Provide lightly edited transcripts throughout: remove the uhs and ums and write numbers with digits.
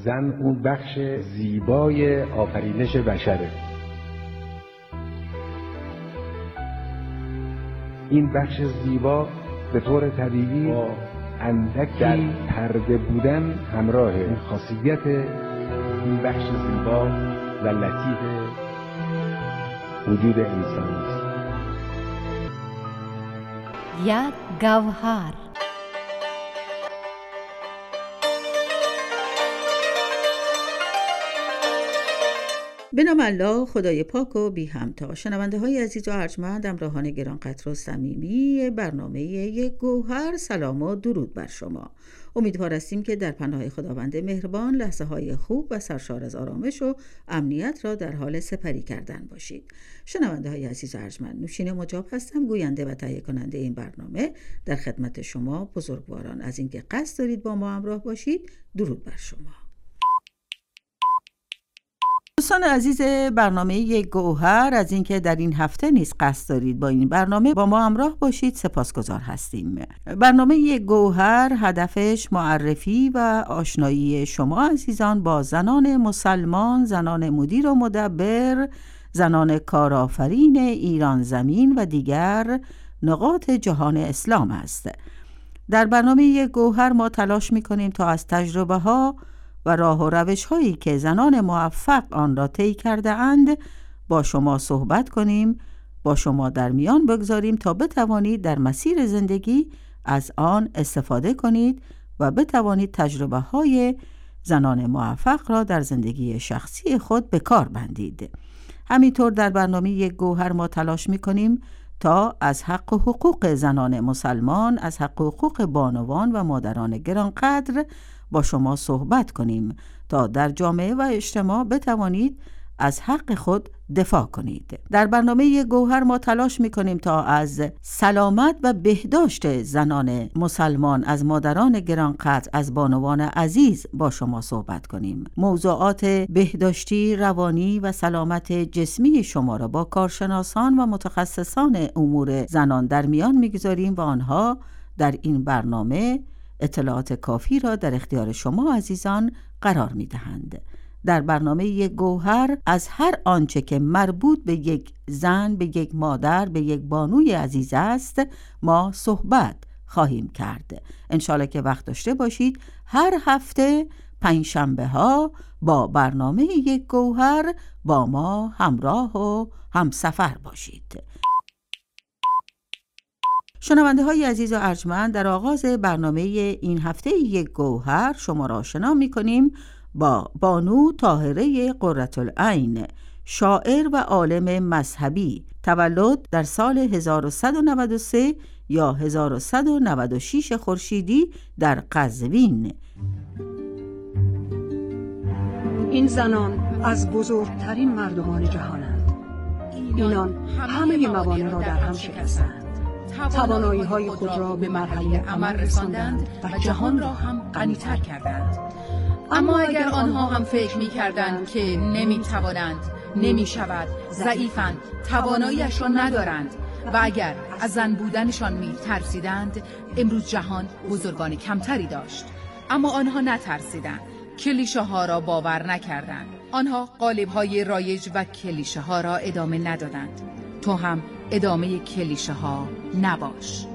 زن اون بخش زیبای آفرینش بشره. این بخش زیبا به طور طبیعی با اندکی پرده بودن همراهه. این خاصیت این بخش زیبا و لطیف وجود انسان است. یک گوهر. به نام الله خدای پاک و بی همتا. شنونده های عزیز و ارجمند، همراهان گرانقدر و صمیمی برنامه یک گوهر، سلام و درود بر شما. امیدوار هستیم که در پناه خداوند مهربان لحظه های خوب و سرشار از آرامش و امنیت را در حال سپری کردن باشید. شنونده های عزیز و ارجمند، نوشین مجاب هستم، گوینده و تهیه کننده این برنامه. در خدمت شما بزرگواران، از اینکه قصد دارید با ما همراه باشید، درود بر شما. دوستان عزیز برنامه یک گوهر، از اینکه در این هفته نیز قصد دارید با این برنامه با ما همراه باشید سپاسگزار هستیم. برنامه یک گوهر هدفش معرفی و آشنایی شما عزیزان با زنان مسلمان، زنان مدیر و مدبر، زنان کارآفرین ایران زمین و دیگر نقاط جهان اسلام است. در برنامه یک گوهر ما تلاش می‌کنیم تا از تجربه ها و راه و روش هایی که زنان موفق آن را طی کرده اند با شما صحبت کنیم، با شما در میان بگذاریم تا بتوانید در مسیر زندگی از آن استفاده کنید و بتوانید تجربه های زنان موفق را در زندگی شخصی خود به کار بندید. همینطور در برنامه یک گوهر ما تلاش می‌کنیم تا از حق و حقوق زنان مسلمان، از حق و حقوق بانوان و مادران گرانقدر با شما صحبت کنیم تا در جامعه و اجتماع بتوانید از حق خود دفاع کنید. در برنامه یک گوهر ما تلاش می‌کنیم تا از سلامت و بهداشت زنان مسلمان، از مادران گرانقدر، از بانوان عزیز با شما صحبت کنیم. موضوعات بهداشتی، روانی و سلامت جسمی شما را با کارشناسان و متخصصان امور زنان در میان می‌گذاریم و آنها در این برنامه اطلاعات کافی را در اختیار شما عزیزان قرار می‌دهند. در برنامه یک گوهر از هر آنچه که مربوط به یک زن، به یک مادر، به یک بانوی عزیز است ما صحبت خواهیم کرد. انشالله که وقت داشته باشید هر هفته پنجشنبه ها با برنامه یک گوهر با ما همراه و همسفر باشید. شنونده های عزیز و ارجمند، در آغاز برنامه این هفته یک گوهر شما را آشنا می‌کنیم با بانو طاهره قرةالعین، شاعر و عالم مذهبی، تولد در سال 1193 یا 1196 خورشیدی در قزوین. این زنان از بزرگترین مردمان جهانند. اینان همه موانع را در هم شکستند، توانایی های خود را به مرحله عمل رساندند و جهان را هم غنی‌تر کردند. اما اگر آنها هم فکر می کردند که نمی توانند، نمی شود، ضعیفند، تواناییش را ندارند و اگر از زن بودنشان می ترسیدند، امروز جهان بزرگان کمتری داشت. اما آنها نترسیدند، کلیشه ها را باور نکردند. آنها قالب های رایج و کلیشه ها را ادامه ندادند. تو هم ادامه کلیشه ها نباش.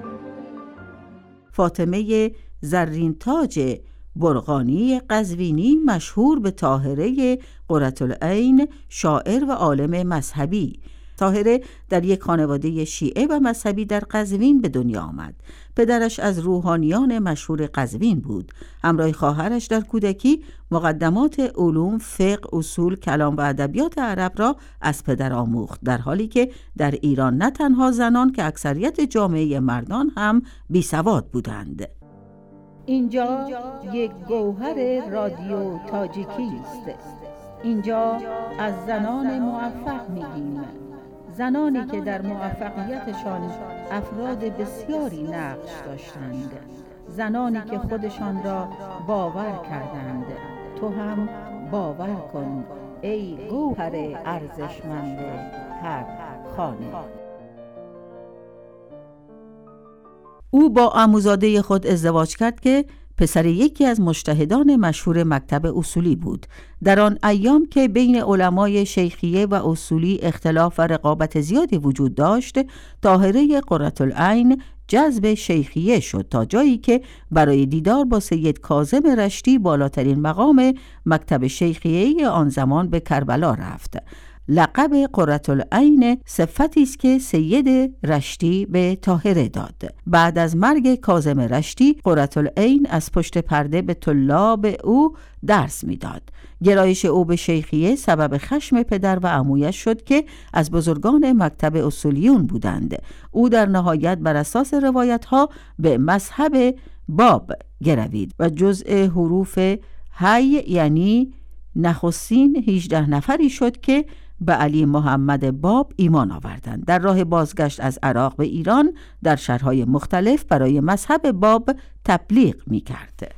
فاطمه زرین تاج برقانی قزوینی، مشهور به طاهره قرةالعین، شاعر و عالم مذهبی. طاهره در یک خانواده شیعه و مذهبی در قزوین به دنیا آمد. پدرش از روحانیان مشهور قزوین بود. همراه خواهرش در کودکی مقدمات علوم، فقه، اصول، کلام و ادبیات عرب را از پدر آموخت، در حالی که در ایران نه تنها زنان که اکثریت جامعه مردان هم بی سواد بودند. اینجا یک گوهر رادیو تاجیکی است. اینجا از زنان موفق میگیم، زنانی که در موفقیتشان افراد بسیاری نقش داشتند، زنانی که خودشان را باور کردند. تو هم باور کن ای گوهر ارزشمند هر خانه. او با عموزاده خود ازدواج کرد که پسر یکی از مجتهدان مشهور مکتب اصولی بود. در آن ایام که بین علمای شیخیه و اصولی اختلاف و رقابت زیادی وجود داشت، طاهره قرةالعین جذب شیخیه شد تا جایی که برای دیدار با سید کاظم رشتی، بالاترین مقام مکتب شیخیه آن زمان، به کربلا رفت. لقب قرةالعین صفتی است که سید رشتی به طاهره داد. بعد از مرگ کاظم رشتی، قرةالعین از پشت پرده به طلاب او درس میداد. گرایش او به شیخیه سبب خشم پدر و عمویش شد که از بزرگان مکتب اصولیون بودند. او در نهایت بر اساس روایت‌ها به مذهب باب گروید و جزء حروف حی یعنی نخستین 18 نفری شد که به علی محمد باب ایمان آوردند. در راه بازگشت از عراق به ایران در شهرهای مختلف برای مذهب باب تبلیغ می‌کرد.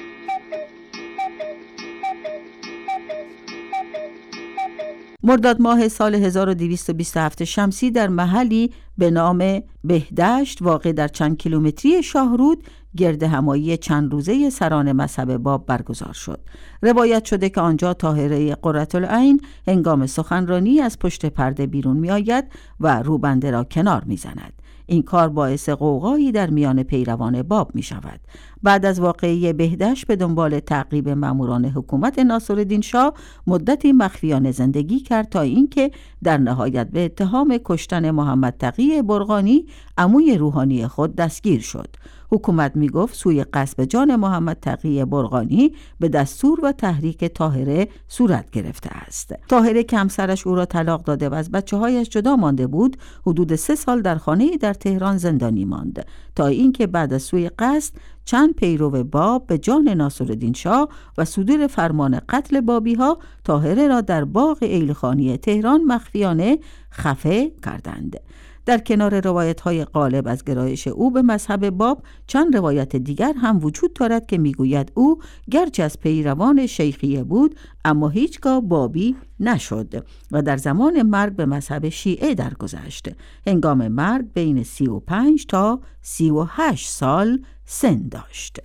مرداد ماه سال 1227 شمسی در محلی به نام بهدشت واقع در چند کیلومتری شاهرود گرد همایی چند روزه سران مذهب باب برگزار شد. روایت شده که آنجا طاهره قرةالعین هنگام سخنرانی از پشت پرده بیرون می آید و روبنده را کنار می زند. این کار باعث غوغایی در میان پیروان باب می شود. بعد از واقعه بهدشت به دنبال تعقیب ماموران حکومت ناصرالدین شاه مدتی مخفیانه زندگی کرد تا اینکه در نهایت به اتهام کشتن محمد تقی برقانی عموی روحانی خود دستگیر شد. حکومت می گفت سوی قصد جان محمد تقی برقانی به دستور و تحریک طاهره صورت گرفته است. طاهره که همسرش او را طلاق داده و از بچه‌هایش جدا مانده بود، حدود 3 سال در خانه‌ای در تهران زندانی ماند تا اینکه بعد از سوی قصد چند پیرو باب به جان ناصرالدین شاه و صدور فرمان قتل بابی‌ها طاهره را در باغ ایلخانی تهران مخفیانه خفه کردند. در کنار روایت‌های غالب از گرایش او به مذهب باب، چند روایت دیگر هم وجود دارد که می‌گوید او گرچه از پیروان شیخیه بود اما هیچگاه بابی نشد و در زمان مرگ به مذهب شیعه درگذشت. هنگام مرگ بین 35 تا 38 سال سن داشت.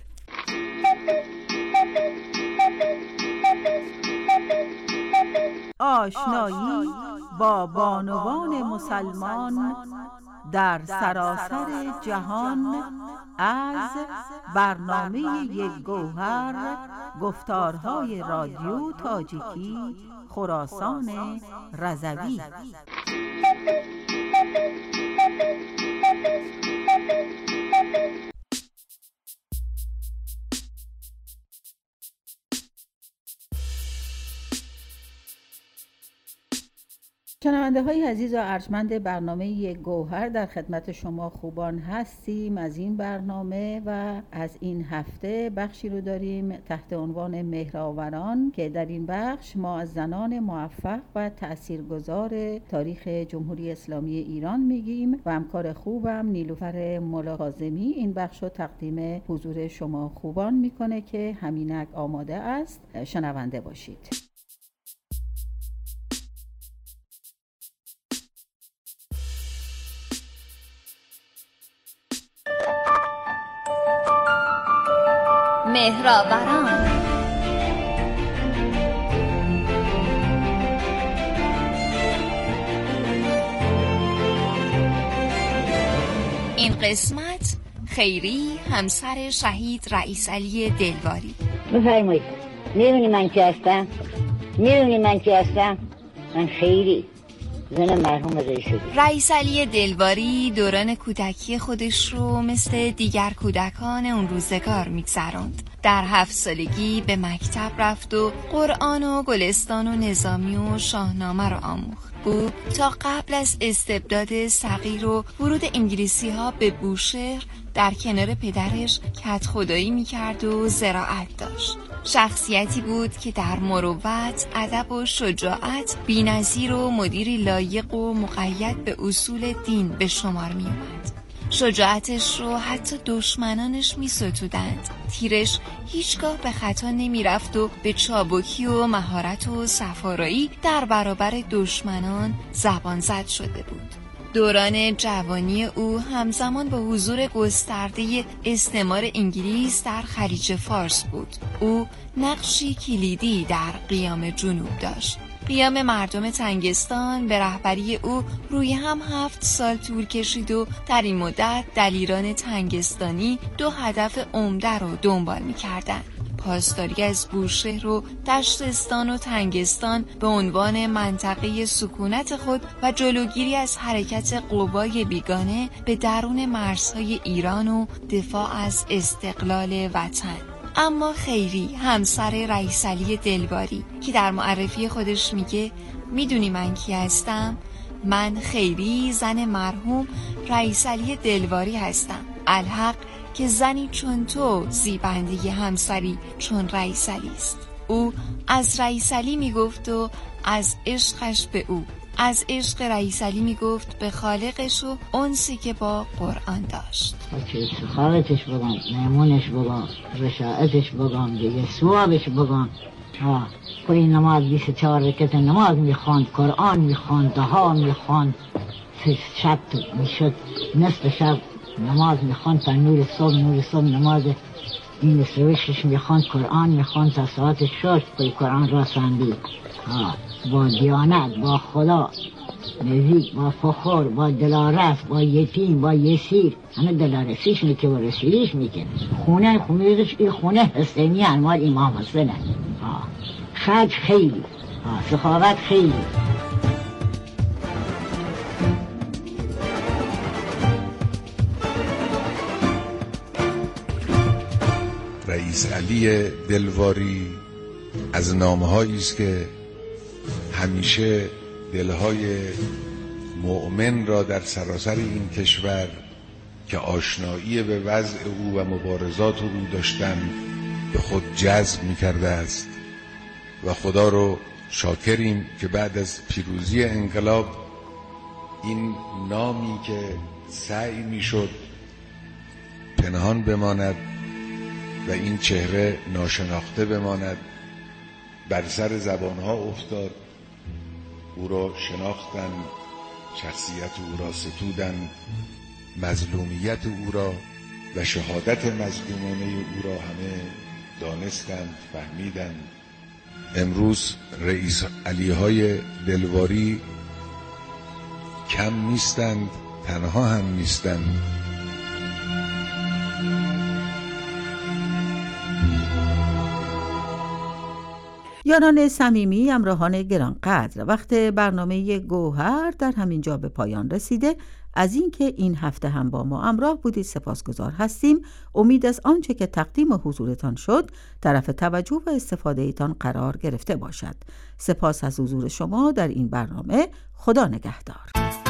آشنایی با بانوان مسلمان در سراسر جهان از برنامه یک گوهر، گفتارهای رادیو تاجیکی خراسان رضوی. شنونده های عزیز و ارجمند برنامه یک گوهر، در خدمت شما خوبان هستیم از این برنامه و از این هفته بخشی رو داریم تحت عنوان مهرآوران که در این بخش ما از زنان موفق و تاثیرگذار تاریخ جمهوری اسلامی ایران میگیم و همکار خوبم نیلوفر ملاکاظمی این بخش رو تقدیم حضور شما خوبان میکنه که همینک آماده است. شنونده باشید. مهرآوران. این قسمت خیری همسر شهید رئیس علی دلواری. بفرمایید. میدونی من کی هستم؟ من خیری، زن مرحوم رئیس علی دلواری دوران کودکی خودش رو مثل دیگر کودکان اون روزگار میگذراند. در 7 سالگی به مکتب رفت و قرآن و گلستان و نظامی و شاهنامه رو آموخت. او تا قبل از استبداد صغیر و ورود انگلیسی ها به بوشهر در کنار پدرش کدخدایی میکرد و زراعت داشت. شخصیتی بود که در مروت، ادب و شجاعت بی‌نظیر و مدیری لایق و مقید به اصول دین به شمار می اومد. شجاعتش رو حتی دشمنانش می ستودند. تیرش هیچگاه به خطا نمی رفت و به چابکی و مهارت و صفارایی در برابر دشمنان زبان زد شده بود. دوران جوانی او همزمان با حضور گسترده استعمار انگلیس در خلیج فارس بود. او نقشی کلیدی در قیام جنوب داشت. قیام مردم تنگستان به رهبری او روی هم 7 سال طول کشید و در این مدت دلیران تنگستانی 2 هدف عمده رو دنبال می‌کردند: پاسداری از بوشهر و دشتستان و تنگستان به عنوان منطقه سکونت خود و جلوگیری از حرکت قوای بیگانه به درون مرزهای ایران و دفاع از استقلال وطن. اما خیری، همسر رئیس علی دلباری، که در معرفی خودش میگه میدونی من کی هستم؟ من خیری، زن مرحوم رئیس علی دلباری هستم. الحق که زنی چون تو زیبنده همسری چون رئیس علی است. او از رئیس علی میگفت و از عشقش به او، از عشق رئیس علی میگفت به خالقش و انسی که با قرآن داشت. که سخاوتش بگم، میمونش بگم، رشاعتش بگم، دیگه ثوابش بگم. کوئی نماز 24 رکعت نماز میخواند، قرآن میخواند، دعا میخواند، شب میشد نصف شب نماز میخواند تا نور صبح نماز این سروشش میخواند، قرآن میخواند تا ساعت 6 کوئی قرآن را سندید. با دیانت، با خدا نزدیک، با فخر، با دلارس، با یتیم، با یسیر. همه دلارسیش میکنه و رسیلیش میکنه. خونه حسینی انوار امام حسنه. خرج خیلی، سخاوت خیلی. رئیس علی دلواری از نامه‌هایی است که همیشه دلهای مؤمن را در سراسر این کشور که آشنایی به وضع او و مبارزات او داشتند به خود جذب می‌کرده است و خدا رو شاکریم که بعد از پیروزی انقلاب این نامی که سعی می‌شد پنهان بماند و این چهره ناشناخته بماند بر سر زبانها افتاد. او را شناختند، شخصیت او را ستودند، مظلومیت او را و شهادت مظلومانه او را همه دانستند، فهمیدند. امروز رئیس علی های دلواری کم نیستند، تنها هم نیستند. یاران صمیمی، همراهان گرانقدر، وقت برنامه گوهر در همین جا به پایان رسیده. از اینکه این هفته هم با ما همراه بودید سپاسگزار هستیم. امید از آنچه که تقدیم حضورتان شد طرف توجه و استفاده ایتان قرار گرفته باشد. سپاس از حضور شما در این برنامه. خدا نگهدار.